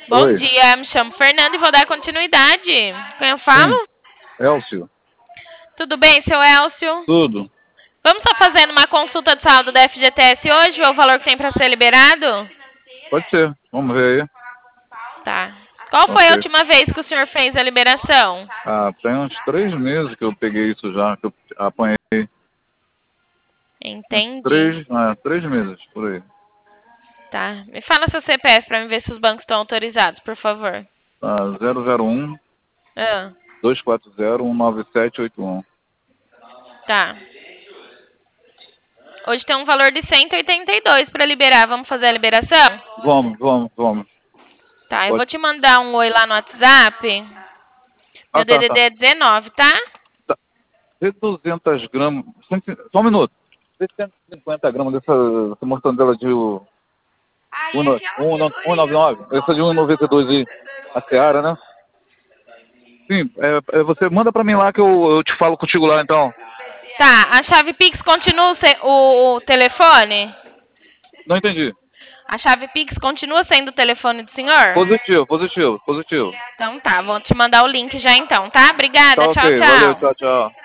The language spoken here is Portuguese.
Bom Oi, dia, me chamo Fernanda e vou dar continuidade. Quem eu falo? sim, Elcio, Tudo bem, seu Elcio? tudo. Vamos estar fazendo uma consulta de saldo da FGTS hoje, ver o valor que tem para ser liberado? Pode ser, vamos ver aí. Tá. Qual foi a Ok. última vez que o senhor fez a liberação? Tem uns 3 meses que eu peguei isso já, que eu apanhei. Uns Entendi. 3 meses, por aí. Tá. Me fala seu CPF para me ver se os bancos estão autorizados, por favor. 001 Ah, 240 19781. tá. Hoje tem um valor de 182 para liberar. Vamos fazer a liberação? Vamos. Tá, eu Pode. vou te mandar um oi lá no WhatsApp. Meu Tá. DDD é 19, tá? Tá. Vê 200 gramas, só um minuto. Vê 150 gramas dessa mortandela de 199. Essa de 1,92 aí, a Seara, né? Sim, você manda pra mim lá que eu te falo contigo lá, então. Tá, a chave Pix continua o telefone? Não entendi. A chave Pix continua sendo o telefone do senhor? Positivo. Então tá, vou te mandar o link já então, tá? Tá Obrigada, ok, tchau, valeu, tchau. tchau.